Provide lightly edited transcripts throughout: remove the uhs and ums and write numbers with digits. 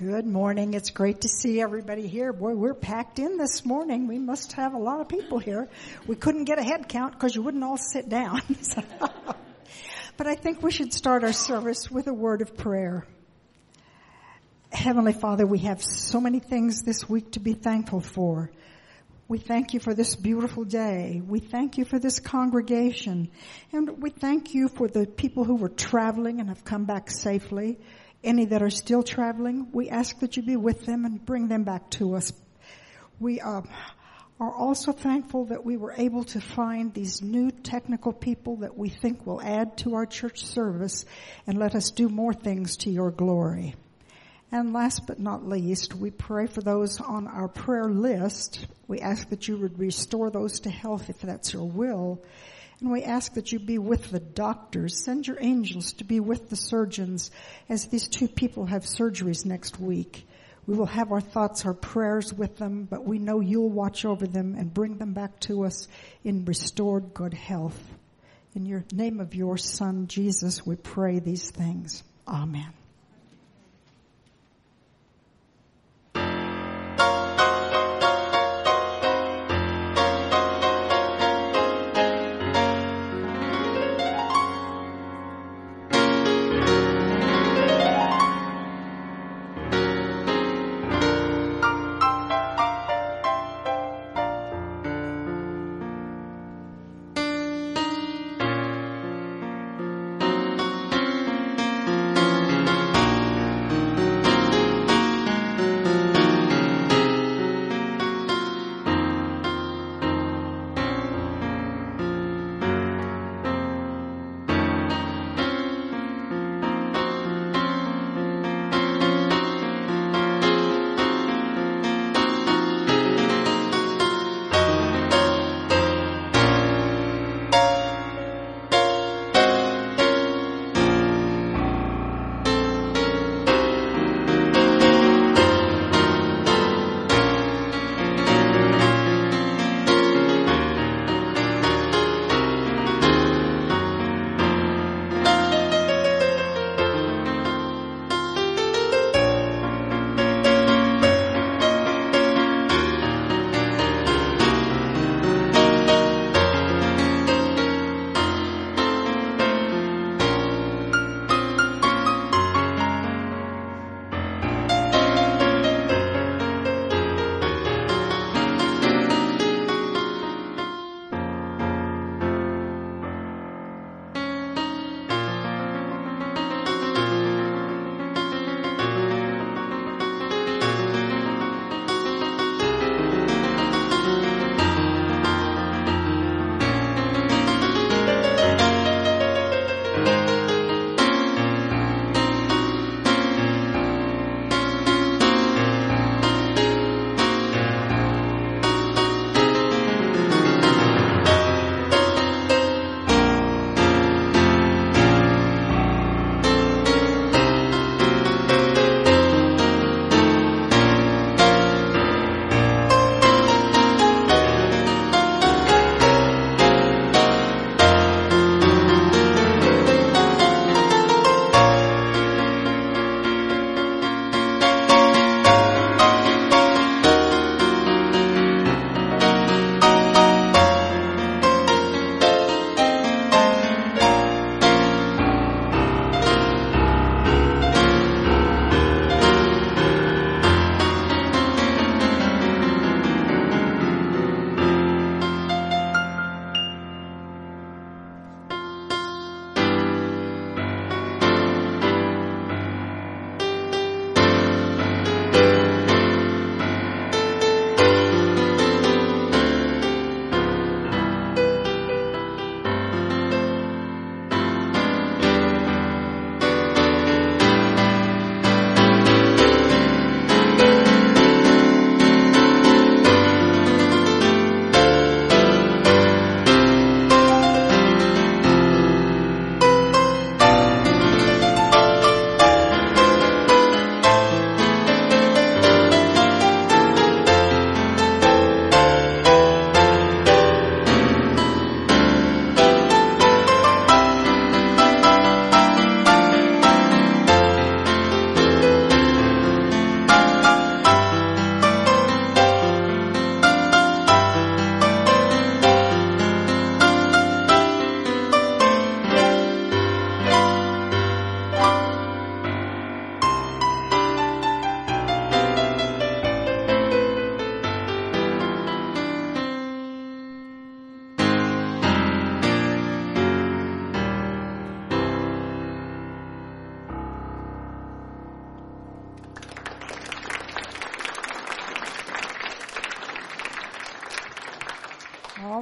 Good morning. It's great to see everybody here. Boy, we're packed in this morning. We must have a lot of people here. We couldn't get a head count because you wouldn't all sit down. But I think we should start our service with a word of prayer. Heavenly Father, we have so many things this week to be thankful for. We thank you for this beautiful day. We thank you for this congregation. And we thank you for the people who were traveling and have come back safely. Any that are still traveling, we ask that you be with them and bring them back to us. We are also thankful that we were able to find these new technical people that we think will add to our church service and let us do more things to your glory. And last but not least, we pray for those on our prayer list. We ask that you would restore those to health if that's your will. And we ask that you be with the doctors. Send your angels to be with the surgeons as these two people have surgeries next week. We will have our thoughts, our prayers with them, but we know you'll watch over them and bring them back to us in restored good health. In your name of your Son, Jesus, we pray these things. Amen.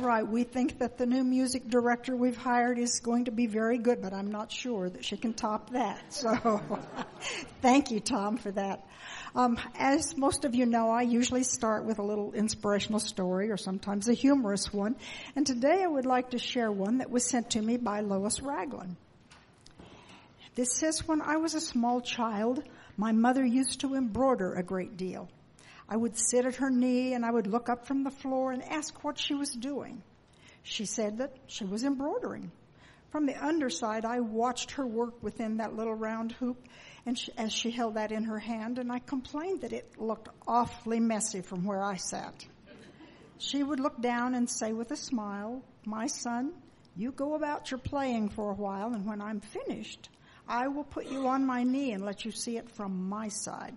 right. We think that the new music director we've hired is going to be very good, but I'm not sure that she can top that. So thank you, Tom, for that. As most of you know, I usually start with a little inspirational story or sometimes a humorous one. And today I would like to share one that was sent to me by Lois Ragland. This says, when I was a small child, my mother used to embroider a great deal. I would sit at her knee and I would look up from the floor and ask what she was doing. She said that she was embroidering. From the underside, I watched her work within that little round hoop and as she held that in her hand, and I complained that it looked awfully messy from where I sat. She would look down and say with a smile, "My son, you go about your playing for a while, and when I'm finished, I will put you on my knee and let you see it from my side."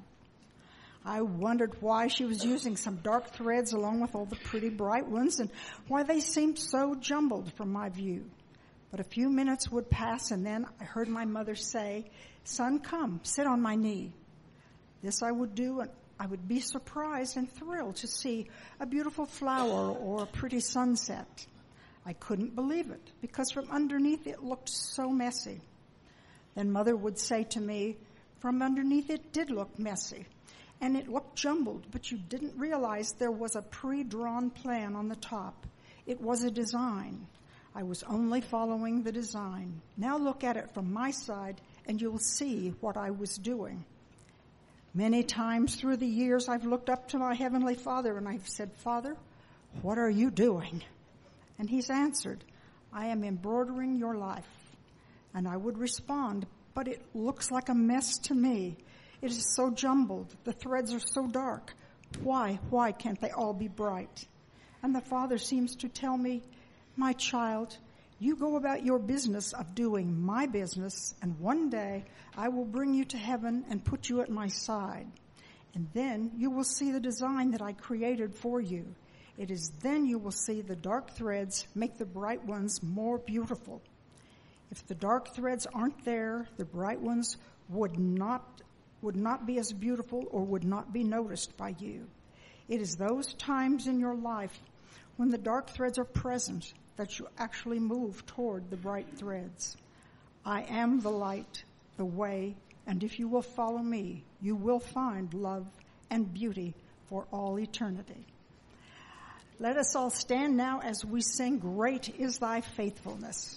I wondered why she was using some dark threads along with all the pretty bright ones and why they seemed so jumbled from my view. But a few minutes would pass and then I heard my mother say, "Son, come, sit on my knee." This I would do, and I would be surprised and thrilled to see a beautiful flower or a pretty sunset. I couldn't believe it because from underneath it looked so messy. Then Mother would say to me, "From underneath it did look messy. And it looked jumbled, but you didn't realize there was a pre-drawn plan on the top. It was a design. I was only following the design. Now look at it from my side, and you'll see what I was doing." Many times through the years, I've looked up to my Heavenly Father, and I've said, "Father, what are you doing?" And He's answered, "I am embroidering your life." And I would respond, "But it looks like a mess to me. It is so jumbled. The threads are so dark. Why can't they all be bright?" And the Father seems to tell me, "My child, you go about your business of doing my business, and one day I will bring you to heaven and put you at my side. And then you will see the design that I created for you. It is then you will see the dark threads make the bright ones more beautiful. If the dark threads aren't there, the bright ones would not be as beautiful or would not be noticed by you. It is those times in your life when the dark threads are present that you actually move toward the bright threads. I am the light, the way, and if you will follow me, you will find love and beauty for all eternity." Let us all stand now as we sing, "Great is Thy Faithfulness."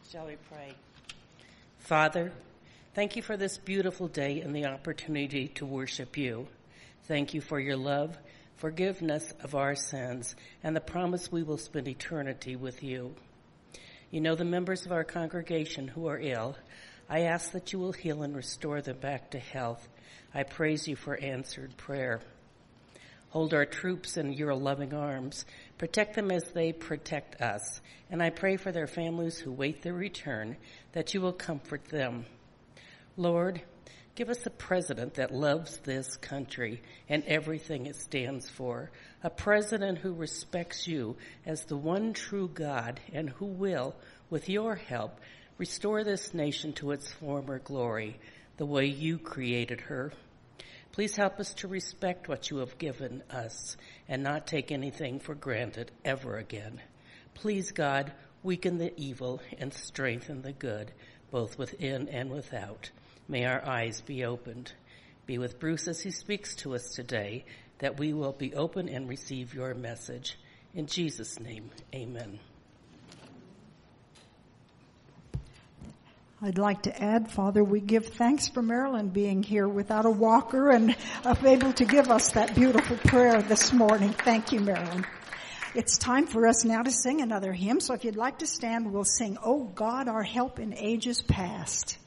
Shall we pray? Father, thank you for this beautiful day and the opportunity to worship you. Thank you for your love, forgiveness of our sins, and the promise we will spend eternity with you. You know the members of our congregation who are ill. I ask that you will heal and restore them back to health. I praise you for answered prayer. Hold our troops in your loving arms. Protect them as they protect us. And I pray for their families who wait their return, that you will comfort them. Lord, give us a president that loves this country and everything it stands for. A president who respects you as the one true God and who will, with your help, restore this nation to its former glory, the way you created her. Please help us to respect what you have given us and not take anything for granted ever again. Please, God, weaken the evil and strengthen the good, both within and without. May our eyes be opened. Be with Bruce as he speaks to us today, that we will be open and receive your message. In Jesus' name, amen. I'd like to add, Father, we give thanks for Marilyn being here without a walker and able to give us that beautiful prayer this morning. Thank you, Marilyn. It's time for us now to sing another hymn, so if you'd like to stand, we'll sing, "Oh God, Our Help in Ages Past."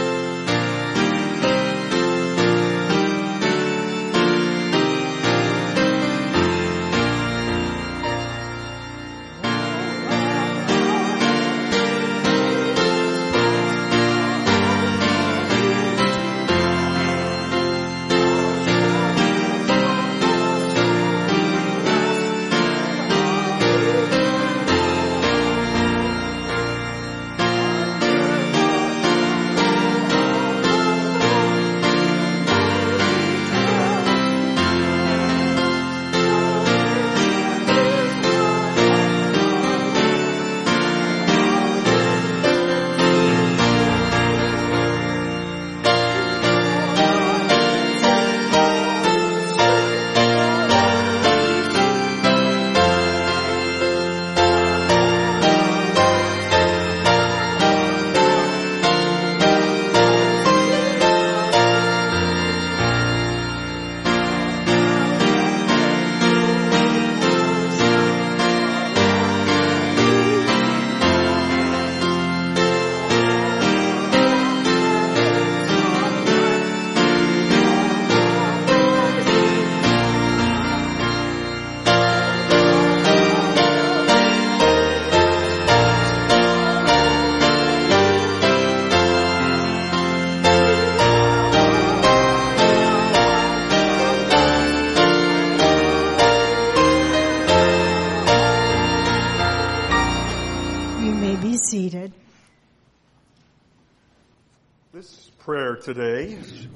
Today,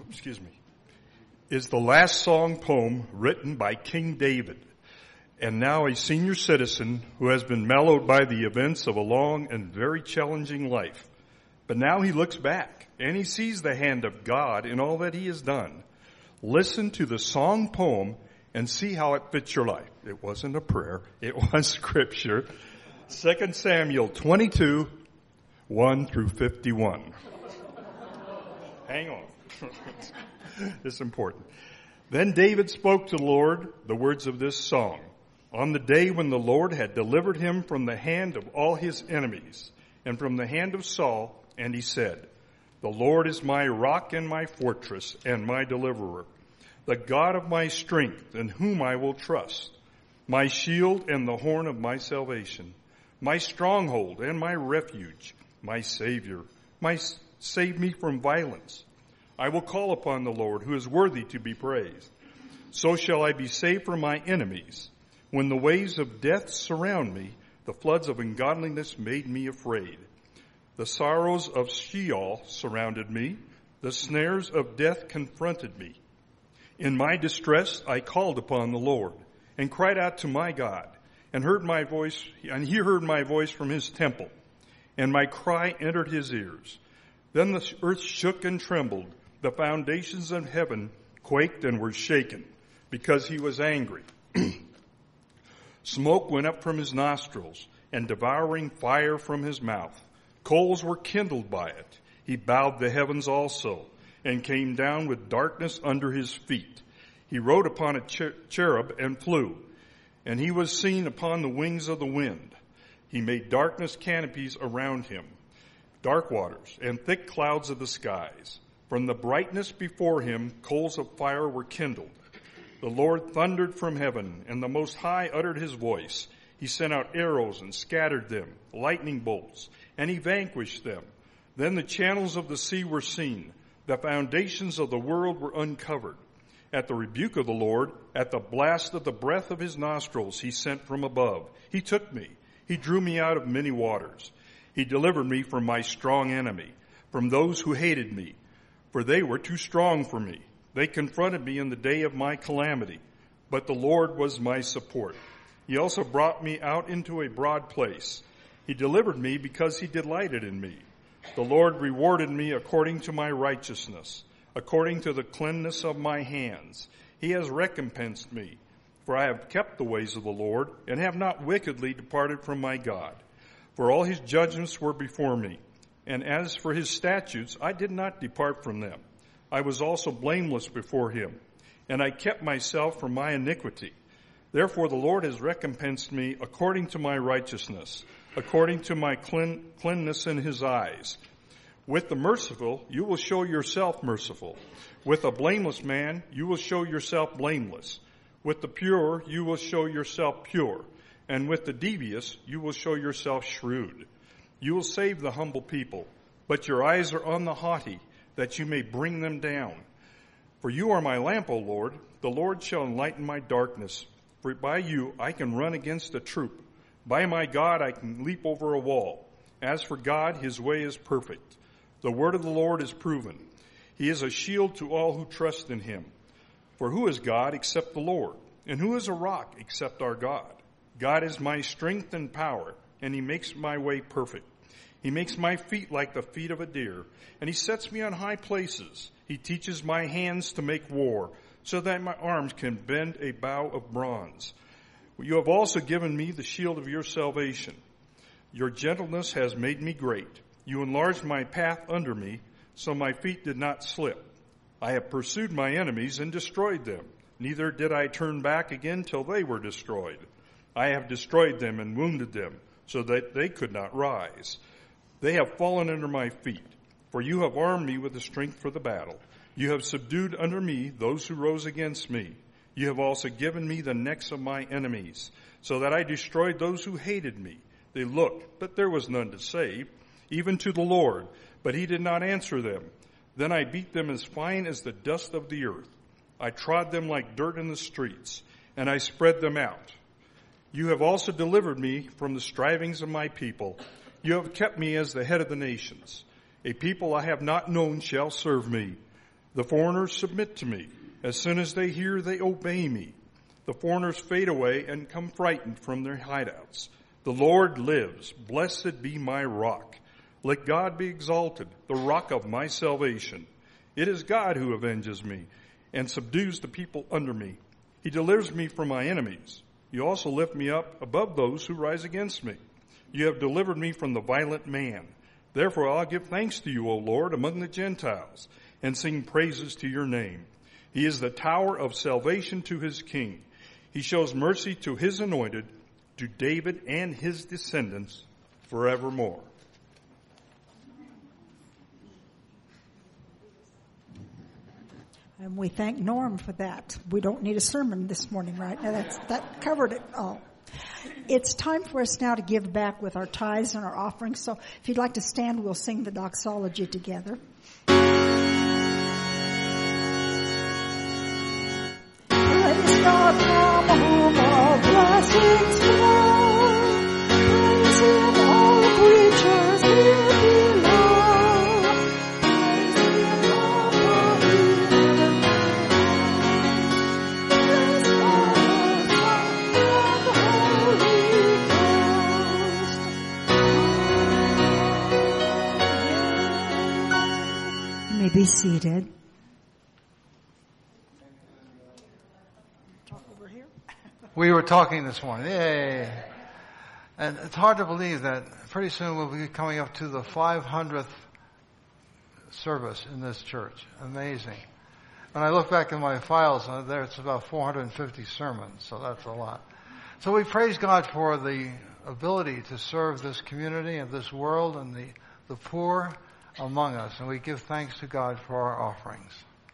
is the last song poem written by King David, and now a senior citizen who has been mellowed by the events of a long and very challenging life. But now he looks back and he sees the hand of God in all that he has done. Listen to the song poem and see how it fits your life. It wasn't a prayer, it was scripture. 2 Samuel 22, 1 through 51. Hang on. It's important. Then David spoke to the Lord the words of this song. On the day when the Lord had delivered him from the hand of all his enemies and from the hand of Saul, and he said, "The Lord is my rock and my fortress and my deliverer, the God of my strength in whom I will trust, my shield and the horn of my salvation, my stronghold and my refuge, my Savior, save me from violence. I will call upon the Lord, who is worthy to be praised. So shall I be saved from my enemies. When the waves of death surround me, the floods of ungodliness made me afraid. The sorrows of Sheol surrounded me. The snares of death confronted me. In my distress, I called upon the Lord and cried out to my God and he heard my voice from his temple, and my cry entered his ears. Then the earth shook and trembled. The foundations of heaven quaked and were shaken because he was angry. Smoke went up from his nostrils and devouring fire from his mouth. Coals were kindled by it. He bowed the heavens also, and came down with darkness under his feet. He rode upon a cherub and flew, and he was seen upon the wings of the wind. He made darkness canopies around him, dark waters, and thick clouds of the skies. From the brightness before him, coals of fire were kindled. The Lord thundered from heaven, and the Most High uttered his voice. He sent out arrows and scattered them, lightning bolts, and he vanquished them. Then the channels of the sea were seen. The foundations of the world were uncovered. At the rebuke of the Lord, at the blast of the breath of his nostrils, he sent from above. He took me. He drew me out of many waters. He delivered me from my strong enemy, from those who hated me, for they were too strong for me. They confronted me in the day of my calamity, but the Lord was my support. He also brought me out into a broad place. He delivered me because he delighted in me. The Lord rewarded me according to my righteousness, according to the cleanness of my hands. He has recompensed me, for I have kept the ways of the Lord and have not wickedly departed from my God. For all his judgments were before me, and as for his statutes, I did not depart from them. I was also blameless before him, and I kept myself from my iniquity. Therefore the Lord has recompensed me according to my righteousness, according to my cleanness in his eyes. With the merciful, you will show yourself merciful. With a blameless man, you will show yourself blameless. With the pure, you will show yourself pure. And with the devious, you will show yourself shrewd. You will save the humble people, but your eyes are on the haughty, that you may bring them down. For you are my lamp, O Lord. The Lord shall enlighten my darkness. For by you I can run against a troop. By my God I can leap over a wall. As for God, his way is perfect. The word of the Lord is proven. He is a shield to all who trust in him. For who is God except the Lord? And who is a rock except our God? God is my strength and power, and he makes my way perfect. He makes my feet like the feet of a deer, and he sets me on high places. He teaches my hands to make war, so that my arms can bend a bow of bronze. You have also given me the shield of your salvation. Your gentleness has made me great. You enlarged my path under me, so my feet did not slip. I have pursued my enemies and destroyed them. Neither did I turn back again till they were destroyed. I have destroyed them and wounded them, so that they could not rise. They have fallen under my feet, for you have armed me with the strength for the battle. You have subdued under me those who rose against me. You have also given me the necks of my enemies, so that I destroyed those who hated me. They looked, but there was none to save, even to the Lord, but he did not answer them. Then I beat them as fine as the dust of the earth. I trod them like dirt in the streets, and I spread them out. You have also delivered me from the strivings of my people. You have kept me as the head of the nations. A people I have not known shall serve me. The foreigners submit to me. As soon as they hear, they obey me. The foreigners fade away and come frightened from their hideouts. The Lord lives. Blessed be my rock. Let God be exalted, the rock of my salvation. It is God who avenges me and subdues the people under me. He delivers me from my enemies. You also lift me up above those who rise against me. You have delivered me from the violent man. Therefore I'll give thanks to you, O Lord, among the Gentiles, and sing praises to your name. He is the tower of salvation to his king. He shows mercy to his anointed, to David and his descendants forevermore. And we thank Norm for that. We don't need a sermon this morning, right? Now that covered it all. It's time for us now to give back with our tithes and our offerings. So if you'd like to stand, we'll sing the doxology together. Praise God from whom all blessings flow. Praise him, all creatures here below. Praise him, all the earth. Praise God, the Son, and the Holy Ghost. You may be seated. We were talking this morning. Yay. And it's hard to believe that pretty soon we'll be coming up to the 500th service in this church. Amazing. When I look back in my files, there it's about 450 sermons, so that's a lot. So we praise God for the ability to serve this community and this world and the poor among us, and we give thanks to God for our offerings.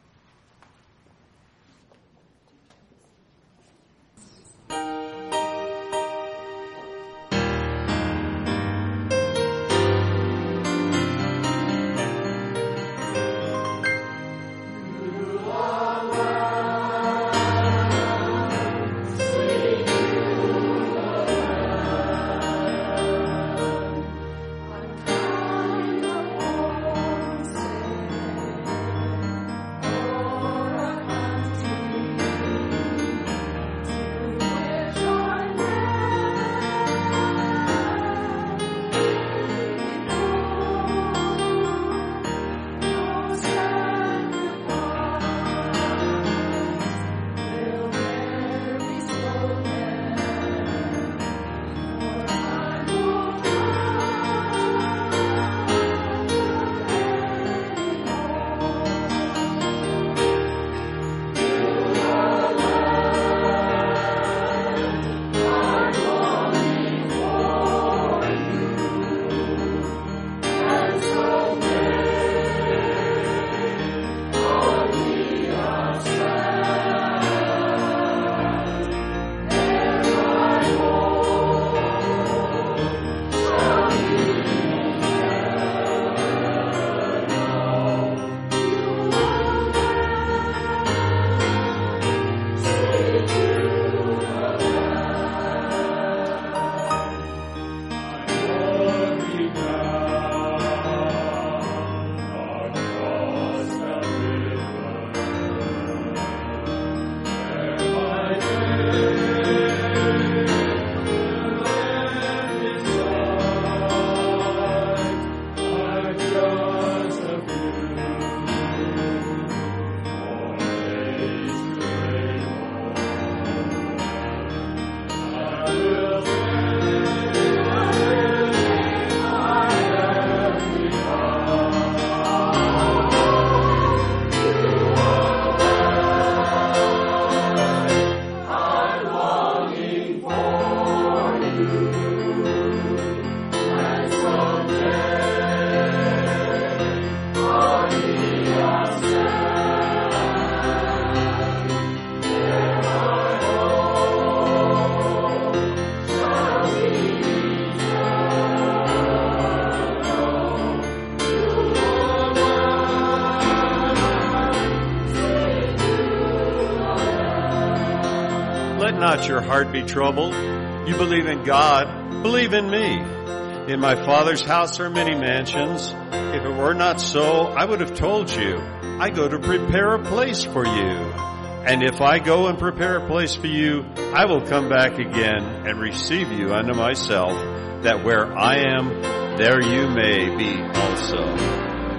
Not your heart be troubled. You believe in God, believe in me. In my Father's house are many mansions. If it were not so, I would have told you. I go to prepare a place for you. And if I go and prepare a place for you, I will come back again and receive you unto myself, that where I am, there you may be also.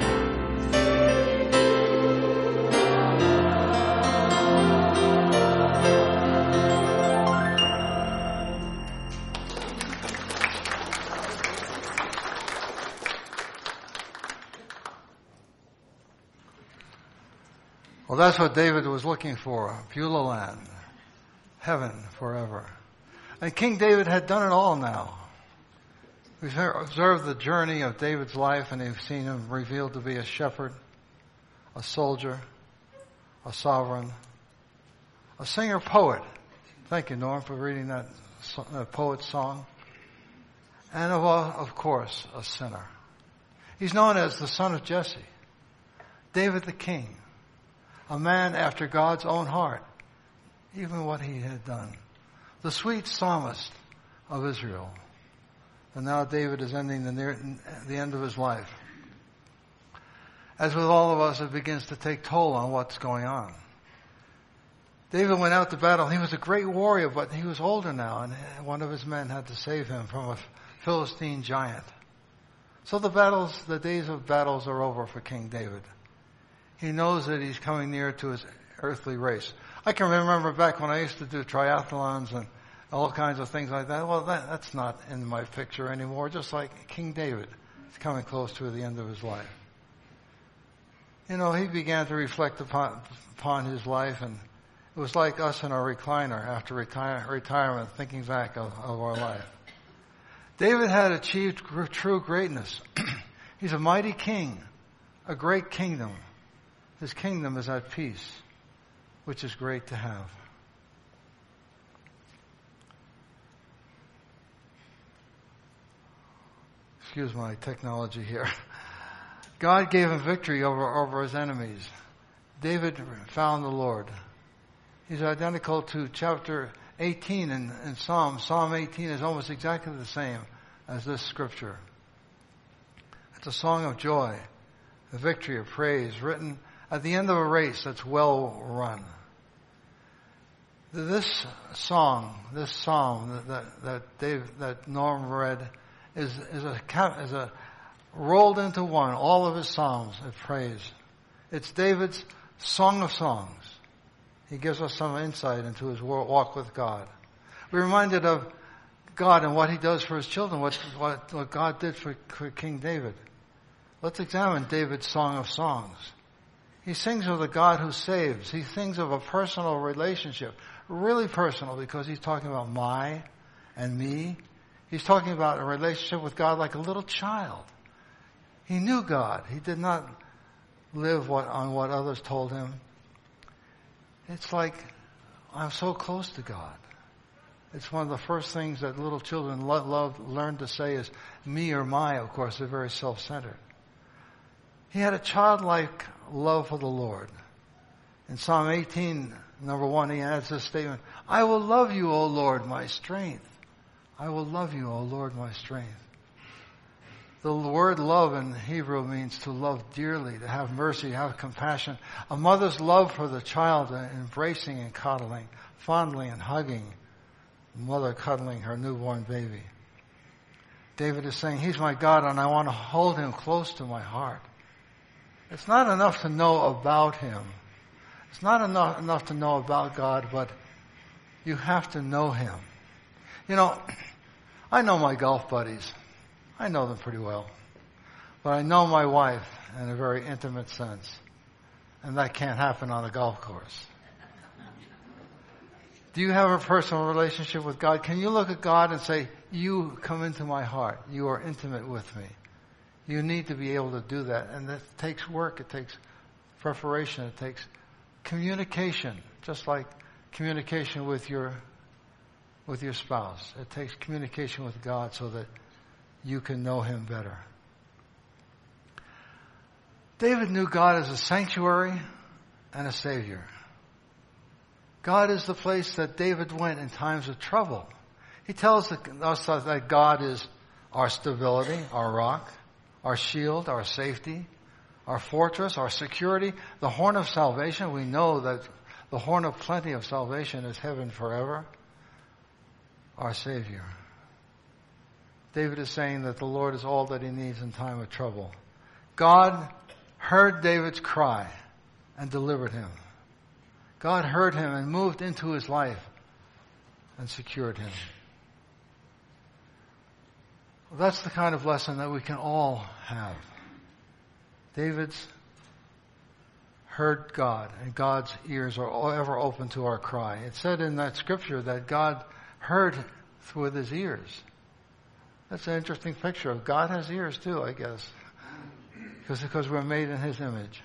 Well, that's what David was looking for. Beulah land. Heaven forever. And King David had done it all now. We've observed the journey of David's life, and we've seen him revealed to be a shepherd, a soldier, a sovereign, a singer-poet. Thank you, Norm, for reading that poet's song. And of course, a sinner. He's known as the son of Jesse, David the king. A man after God's own heart, even what he had done. The sweet psalmist of Israel. And now David is ending the end of his life. As with all of us, it begins to take toll on what's going on. David went out to battle. He was a great warrior, but he was older now, and one of his men had to save him from a Philistine giant. So the days of battles are over for King David. He knows that he's coming near to his earthly race. I can remember back when I used to do triathlons, and all kinds of things like that. Well, that's not in my picture anymore, just like King David is coming close to the end of his life. You know, he began to reflect upon his life, and it was like us in our recliner after retirement, thinking back of our life. David had achieved true greatness. He's a mighty king, a great kingdom. His kingdom is at peace, which is great to have. Excuse my technology here. God gave him victory over his enemies. David found the Lord. He's identical to chapter 18 in Psalm. Psalm 18 is almost exactly the same as this scripture. It's a song of joy, a victory, of praise, written at the end of a race that's well run. This psalm that Norm read is a rolled into one, all of his psalms of praise. It's David's Song of Songs. He gives us some insight into his walk with God. We're reminded of God and what he does for his children, what God did for King David. Let's examine David's Song of Songs. He sings of the God who saves. He sings of a personal relationship, really personal, because he's talking about my and me. He's talking about a relationship with God like a little child. He knew God. He did not live on what others told him. It's like, I'm so close to God. It's one of the first things that little children learn to say is me or my. Of course, they're very self-centered. He had a childlike love for the Lord. In Psalm 18, number 1, he adds this statement, I will love you, O Lord, my strength. I will love you, O Lord, my strength. The word love in Hebrew means to love dearly, to have mercy, have compassion. A mother's love for the child, embracing and coddling, fondling and hugging. The mother cuddling her newborn baby. David is saying, he's my God and I want to hold him close to my heart. It's not enough to know about him. It's not enough to know about God, but you have to know him. You know, I know my golf buddies. I know them pretty well. But I know my wife in a very intimate sense. And that can't happen on a golf course. Do you have a personal relationship with God? Can you look at God and say, you come into my heart. You are intimate with me. You need to be able to do that. And that takes work. It takes preparation. It takes communication. Just like communication with your spouse. It takes communication with God so that you can know him better. David knew God as a sanctuary and a savior. God is the place that David went in times of trouble. He tells us that God is our stability, our rock, our shield, our safety, our fortress, our security, the horn of salvation. We know that the horn of plenty of salvation is heaven forever. Our Savior. David is saying that the Lord is all that he needs in time of trouble. God heard David's cry and delivered him. God heard him and moved into his life and secured him. Well, that's the kind of lesson that we can all have. David's heard God, and God's ears are ever open to our cry. It said in that scripture that God heard with his ears. That's an interesting picture of God has ears too, I guess. Because we're made in his image.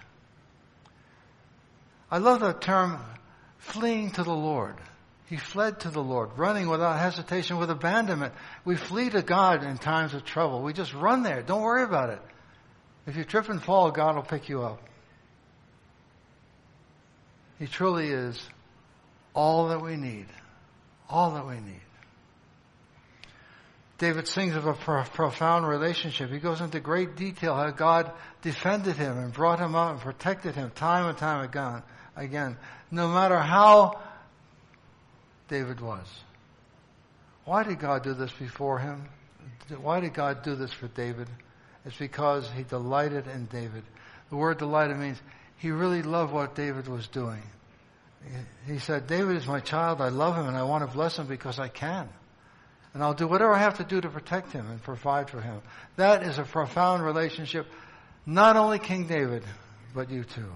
I love the term fleeing to the Lord. He fled to the Lord, running without hesitation, with abandonment. We flee to God in times of trouble. We just run there. Don't worry about it. If you trip and fall, God will pick you up. He truly is all that we need. All that we need. David sings of a profound relationship. He goes into great detail how God defended him and brought him up and protected him time and time again, no matter how David was. Why did God do this before him? Why did God do this for David? It's because he delighted in David. The word delighted means he really loved what David was doing. He said, David is my child. I love him and I want to bless him because I can. And I'll do whatever I have to do to protect him and provide for him. That is a profound relationship. Not only King David, but you too.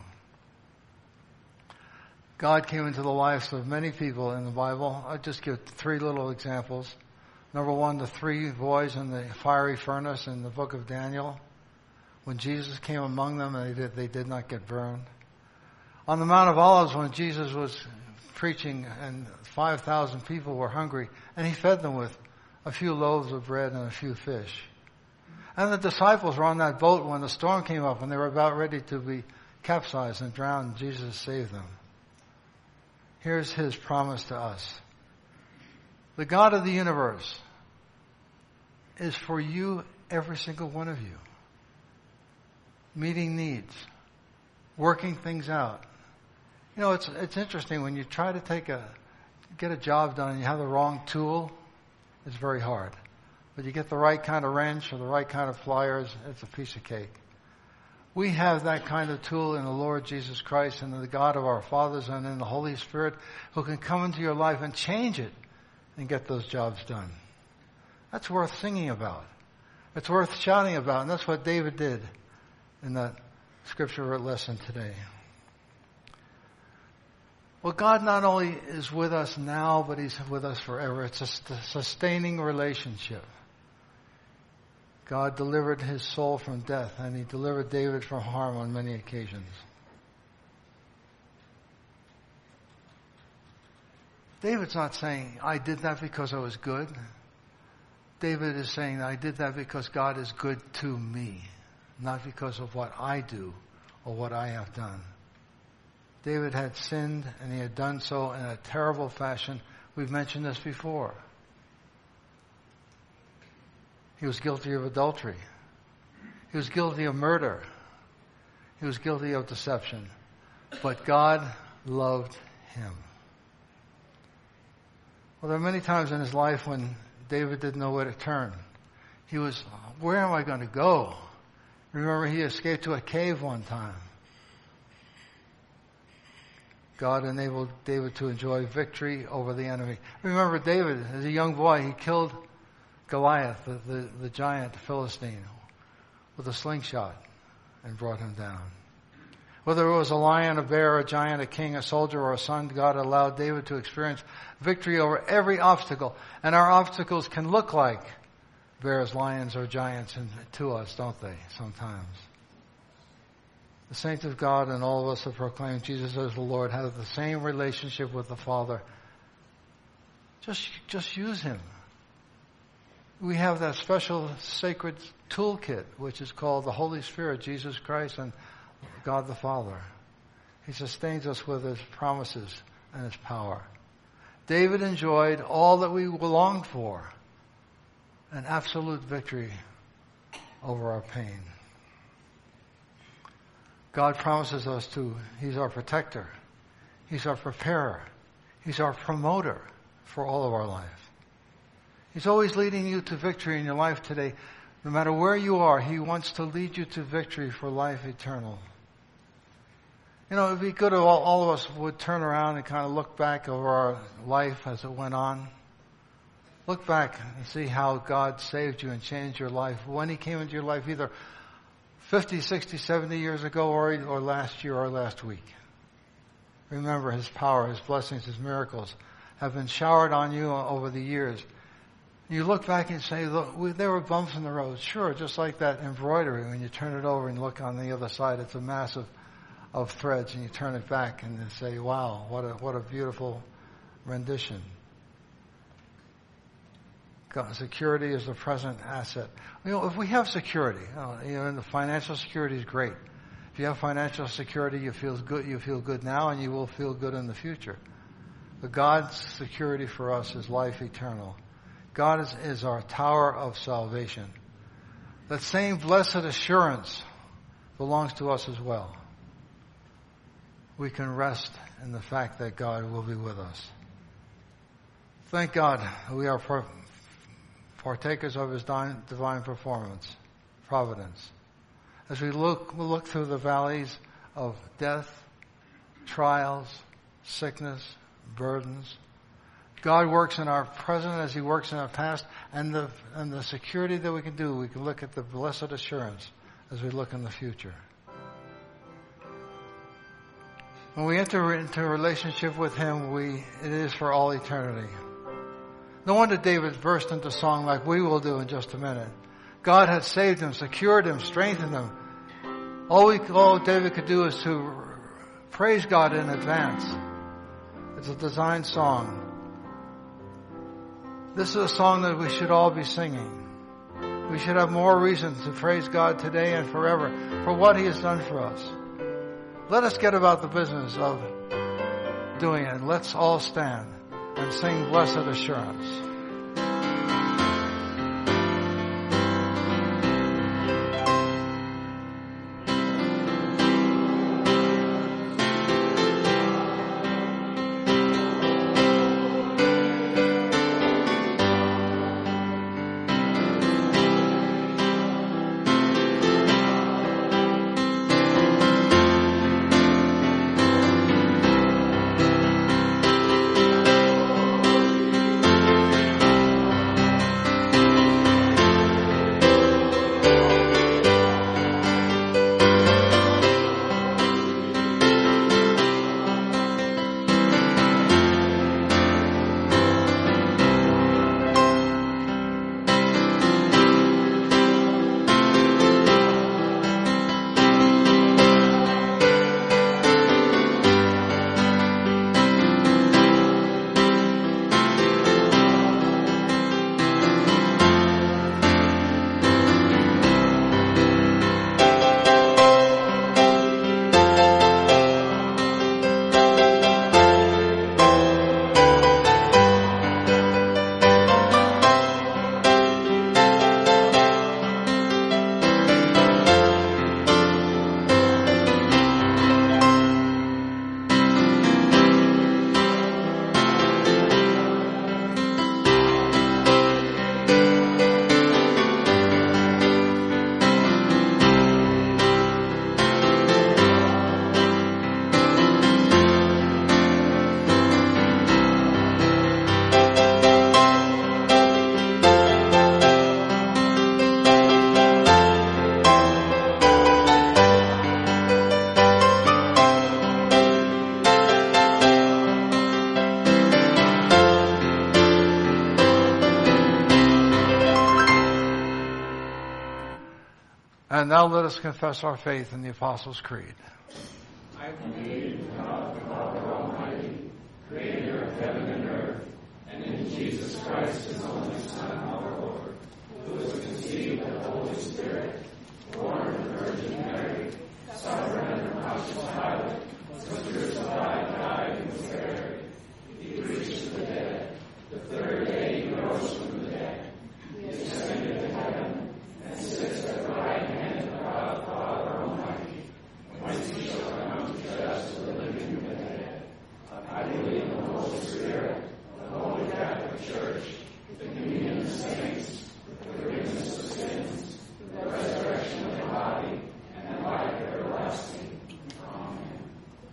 God came into the lives of many people in the Bible. I'll just give 3 little examples. Number 1, the 3 boys in the fiery furnace in the book of Daniel. When Jesus came among them, they did not get burned. On the Mount of Olives, when Jesus was preaching and 5,000 people were hungry, and he fed them with a few loaves of bread and a few fish. And the disciples were on that boat when the storm came up and they were about ready to be capsized and drowned. Jesus saved them. Here's his promise to us. The God of the universe is for you, every single one of you. Meeting needs. Working things out. You know, it's interesting when you try to get a job done and you have the wrong tool, it's very hard. But you get the right kind of wrench or the right kind of pliers, it's a piece of cake. We have that kind of tool in the Lord Jesus Christ and in the God of our fathers and in the Holy Spirit who can come into your life and change it and get those jobs done. That's worth singing about. It's worth shouting about, and that's what David did in that scripture lesson today. Well, God not only is with us now, but he's with us forever. It's a sustaining relationship. God delivered his soul from death, and he delivered David from harm on many occasions. David's not saying, I did that because I was good. David is saying, I did that because God is good to me, not because of what I do or what I have done. David had sinned, and he had done so in a terrible fashion. We've mentioned this before. He was guilty of adultery. He was guilty of murder. He was guilty of deception. But God loved him. Well, there are many times in his life when David didn't know where to turn. He was, where am I going to go? Remember, he escaped to a cave one time. God enabled David to enjoy victory over the enemy. Remember, David, as a young boy, he killed Goliath, the giant Philistine, with a slingshot and brought him down. Whether it was a lion, a bear, a giant, a king, a soldier, or a son, God allowed David to experience victory over every obstacle. And our obstacles can look like bears, lions, or giants to us, don't they, sometimes? The saints of God and all of us who proclaim Jesus as the Lord have the same relationship with the Father. Just use him. We have that special sacred toolkit, which is called the Holy Spirit, Jesus Christ, and God the Father. He sustains us with his promises and his power. David enjoyed all that we longed for, an absolute victory over our pain. God promises us he's our protector. He's our preparer. He's our promoter for all of our life. He's always leading you to victory in your life today. No matter where you are, he wants to lead you to victory for life eternal. You know, it'd be good if all of us would turn around and kind of look back over our life as it went on. Look back and see how God saved you and changed your life when he came into your life, either 50, 60, 70 years ago or last year or last week. Remember his power, his blessings, his miracles have been showered on you over the years. You look back and say, look, there were bumps in the road. Sure, just like that embroidery. When you turn it over and look on the other side, it's a mass of threads, and you turn it back and say, wow, what a beautiful rendition. God, security is the present asset. You know, if we have security, and the financial security is great. If you have financial security, you feel good now, and you will feel good in the future. But God's security for us is life eternal. God is our tower of salvation. That same blessed assurance belongs to us as well. We can rest in the fact that God will be with us. Thank God we are partakers of his divine providence. As we look through the valleys of death, trials, sickness, burdens. God works in our present as He works in our past, and the security that we can do, we can look at the blessed assurance as we look in the future. When we enter into a relationship with Him, it is for all eternity. No wonder David burst into song like we will do in just a minute. God had saved him, secured him, strengthened him. All David could do is to praise God in advance. It's a designed song. This is a song that we should all be singing. We should have more reason to praise God today and forever for what He has done for us. Let us get about the business of doing it. Let's all stand and sing Blessed Assurance. And now let us confess our faith in the Apostles' Creed. I believe in God the Father Almighty, creator of heaven and earth, and in Jesus Christ, His only Son, our Lord, who was conceived of the Holy Spirit, born of the Virgin Mary, suffered under Pontius Pilate, was crucified, died, and was buried. He preached to the dead. The third day He rose from the dead. He ascended to heaven and sits at the right hand of God the Father Almighty, whence He shall come to judge the living and the dead. I believe in the Holy Spirit, the Holy Catholic Church, the communion of saints, the forgiveness of sins, the resurrection of the body, and life everlasting. Amen.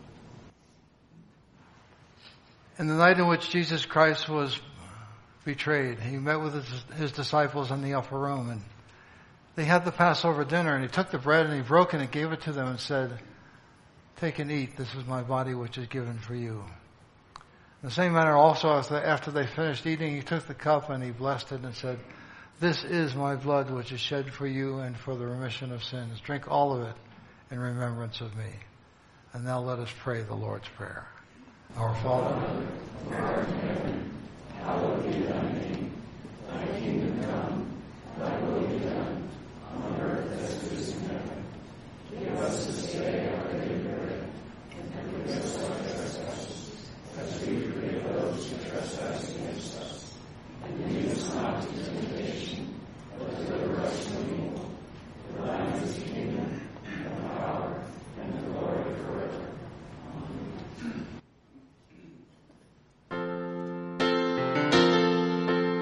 In the night in which Jesus Christ was betrayed, He met with His disciples in the upper room, and they had the Passover dinner, and He took the bread and He broke it and gave it to them and said, "Take and eat, this is my body which is given for you." In the same manner also, after they finished eating, He took the cup and He blessed it and said, "This is my blood which is shed for you and for the remission of sins. Drink all of it in remembrance of me." And now let us pray the Lord's Prayer. Our Father, who art in heaven, hallowed be thy name. Thy kingdom come, thy will be done, on earth as it is in heaven. Give us this day our daily bread, and forgive us our trespasses, as we forgive those who trespass against us. And lead us not into temptation, but deliver us from evil. For thine is the kingdom, and the power, and the glory forever. Amen.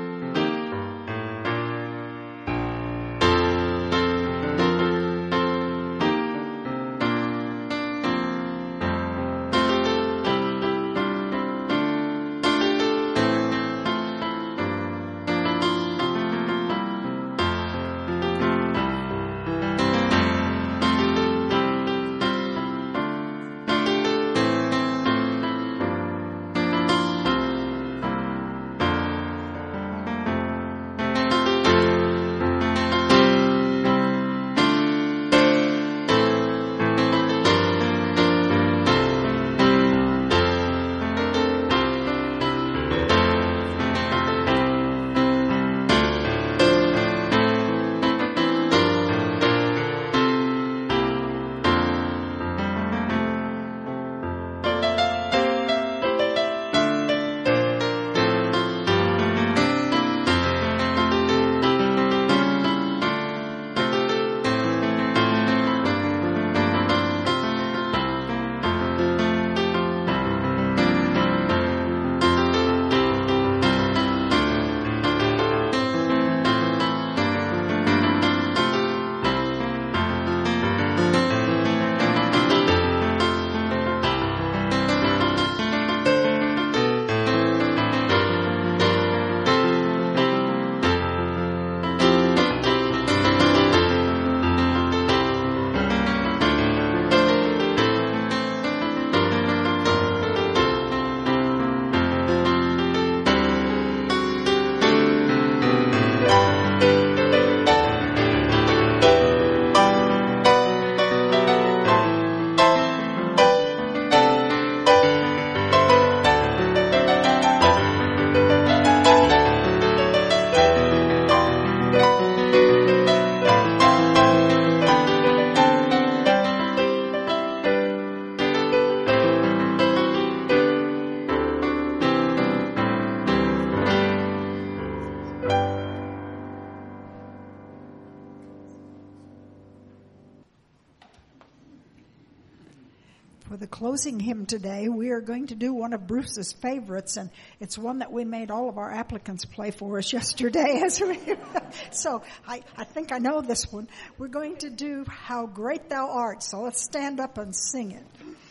For the closing hymn today, we are going to do one of Bruce's favorites, and it's one that we made all of our applicants play for us yesterday. So I think I know this one. We're going to do How Great Thou Art. So let's stand up and sing it.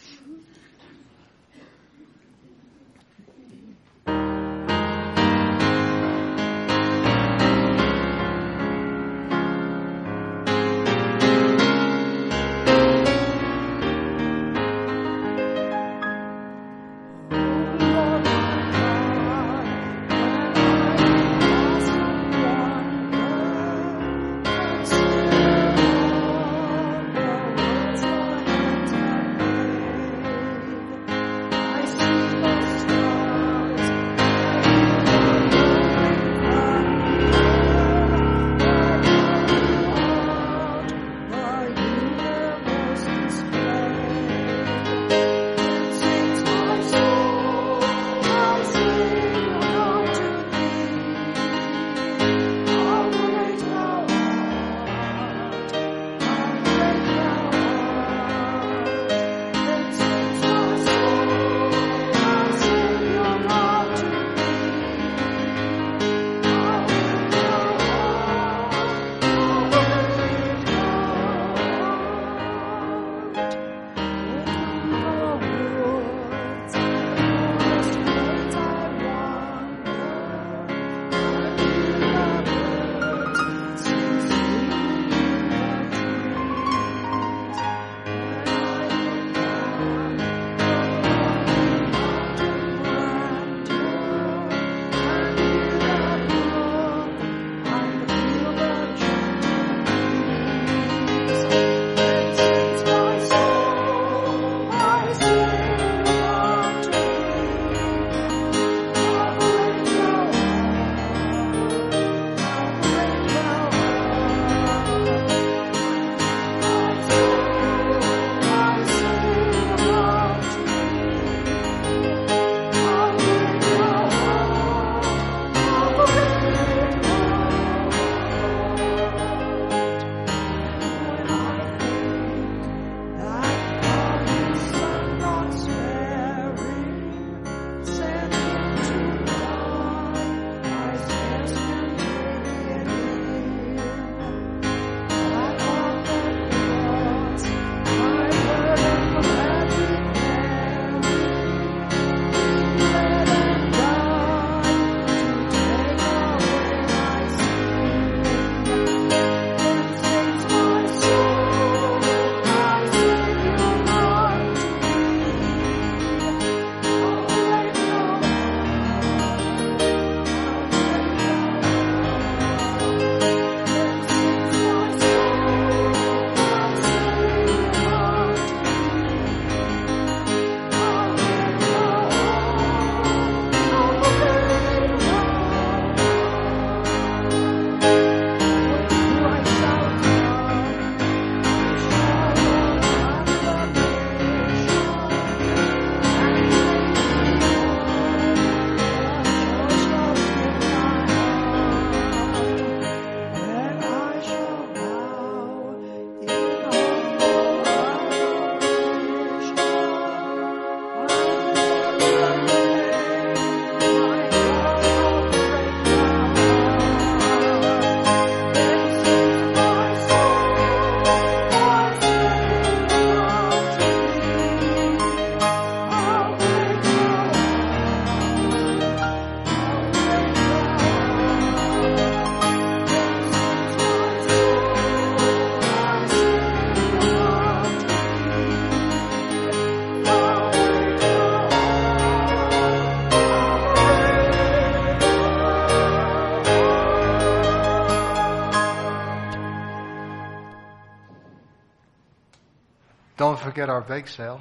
Don't forget our bake sale.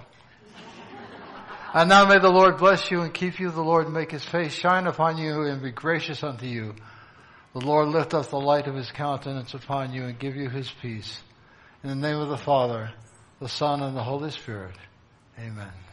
And now may the Lord bless you and keep you. The Lord make his face shine upon you and be gracious unto you. The Lord lift up the light of his countenance upon you and give you his peace. In the name of the Father, the Son, and the Holy Spirit. Amen.